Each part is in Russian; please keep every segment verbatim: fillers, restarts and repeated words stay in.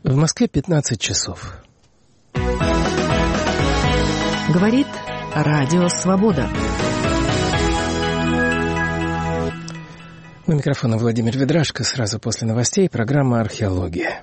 В Москве пятнадцать часов. Говорит Радио Свобода. У микрофона Владимир Ведрашко. Сразу после новостей программа «Археология».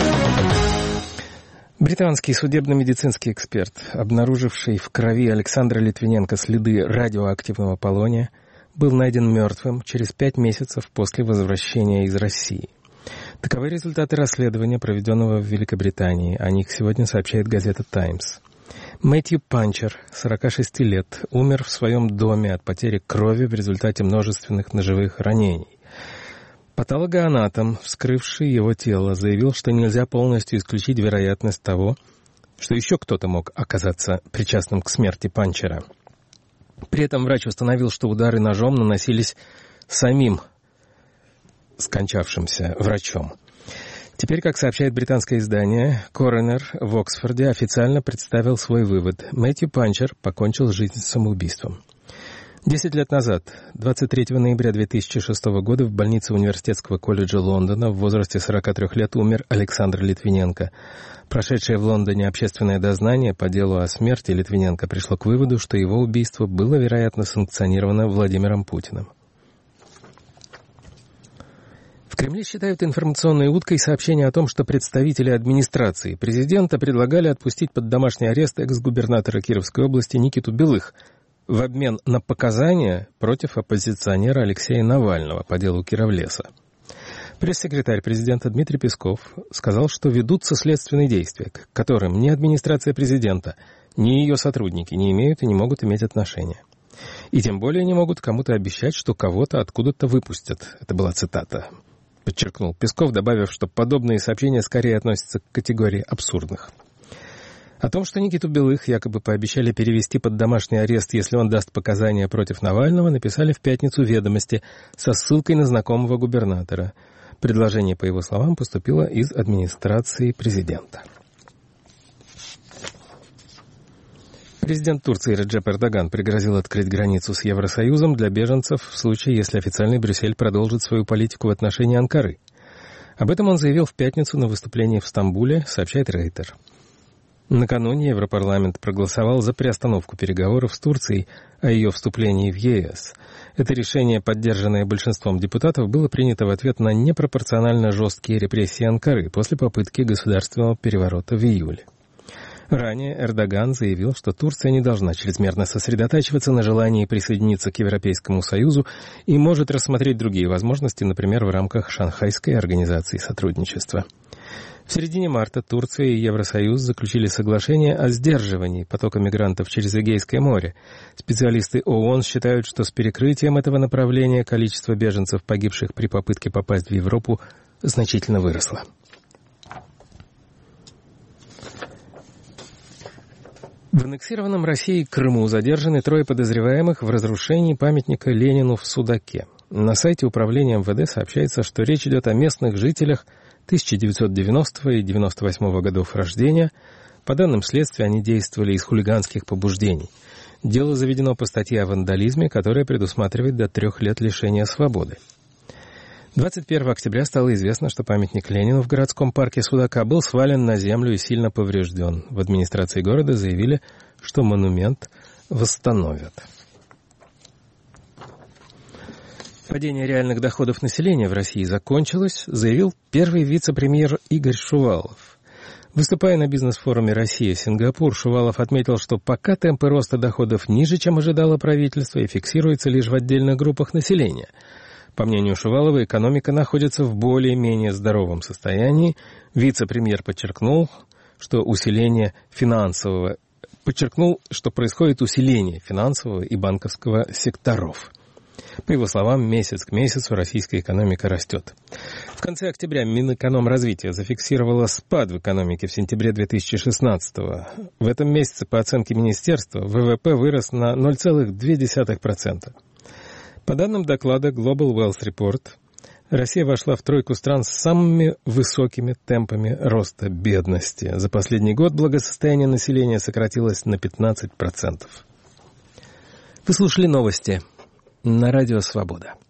Британский судебно-медицинский эксперт, обнаруживший в крови Александра Литвиненко следы радиоактивного полония, был найден мертвым через пять месяцев после возвращения из России. Таковы результаты расследования, проведенного в Великобритании. О них сегодня сообщает газета «Таймс». Мэтью Панчер, сорок шесть лет, умер в своем доме от потери крови в результате множественных ножевых ранений. Патологоанатом, вскрывший его тело, заявил, что нельзя полностью исключить вероятность того, что еще кто-то мог оказаться причастным к смерти Панчера. При этом врач установил, что удары ножом наносились самим скончавшимся врачом. Теперь, как сообщает британское издание, коронер в Оксфорде официально представил свой вывод. Мэтью Панчер покончил жизнь самоубийством. Десять лет назад, двадцать третьего ноября две тысячи шестого года, в больнице Университетского колледжа Лондона в возрасте сорока трёх лет умер Александр Литвиненко. Прошедшее в Лондоне общественное дознание по делу о смерти Литвиненко пришло к выводу, что его убийство было, вероятно, санкционировано Владимиром Путиным. В Кремле считают информационной уткой сообщение о том, что представители администрации президента предлагали отпустить под домашний арест экс-губернатора Кировской области Никиту Белых в обмен на показания против оппозиционера Алексея Навального по делу Кировлеса. Пресс-секретарь президента Дмитрий Песков сказал, что ведутся следственные действия, к которым ни администрация президента, ни ее сотрудники не имеют и не могут иметь отношения. И тем более не могут кому-то обещать, что кого-то откуда-то выпустят. Это была цитата. Подчеркнул Песков, добавив, что подобные сообщения скорее относятся к категории абсурдных. О том, что Никиту Белых якобы пообещали перевести под домашний арест, если он даст показания против Навального, написали в пятницу «Ведомости» со ссылкой на знакомого губернатора. Предложение, по его словам, поступило из администрации президента. Президент Турции Реджеп Эрдоган пригрозил открыть границу с Евросоюзом для беженцев в случае, если официальный Брюссель продолжит свою политику в отношении Анкары. Об этом он заявил в пятницу на выступлении в Стамбуле, сообщает Рейтер. Накануне Европарламент проголосовал за приостановку переговоров с Турцией о ее вступлении в ЕС. Это решение, поддержанное большинством депутатов, было принято в ответ на непропорционально жесткие репрессии Анкары после попытки государственного переворота в июле. Ранее Эрдоган заявил, что Турция не должна чрезмерно сосредотачиваться на желании присоединиться к Европейскому Союзу и может рассмотреть другие возможности, например, в рамках Шанхайской организации сотрудничества. В середине марта Турция и Евросоюз заключили соглашение о сдерживании потока мигрантов через Эгейское море. Специалисты ООН считают, что с перекрытием этого направления количество беженцев, погибших при попытке попасть в Европу, значительно выросло. В аннексированном Россией Крыму задержаны трое подозреваемых в разрушении памятника Ленину в Судаке. На сайте управления МВД сообщается, что речь идет о местных жителях тысяча девятьсот девяностого и девяносто восьмого годов рождения. По данным следствия, они действовали из хулиганских побуждений. Дело заведено по статье о вандализме, которая предусматривает до трех лет лишения свободы. двадцать первого октября стало известно, что памятник Ленину в городском парке Судака был свален на землю и сильно поврежден. В администрации города заявили, что монумент восстановят. Падение реальных доходов населения в России закончилось, заявил первый вице-премьер Игорь Шувалов. Выступая на бизнес-форуме «Россия-Сингапур», Шувалов отметил, что пока темпы роста доходов ниже, чем ожидало правительство, и фиксируются лишь в отдельных группах населения. По мнению Шувалова, экономика находится в более-менее здоровом состоянии. Вице-премьер подчеркнул, что усиление финансового, подчеркнул, что происходит усиление финансового и банковского секторов. По его словам, месяц к месяцу российская экономика растет. В конце октября Минэкономразвития зафиксировало спад в экономике в сентябре две тысячи шестнадцатого. В этом месяце, по оценке министерства, ВВП вырос на ноль целых две десятых процента. По данным доклада Global Wealth Report, Россия вошла в тройку стран с самыми высокими темпами роста бедности. За последний год благосостояние населения сократилось на пятнадцать процентов. Вы слушали новости на Радио Свобода.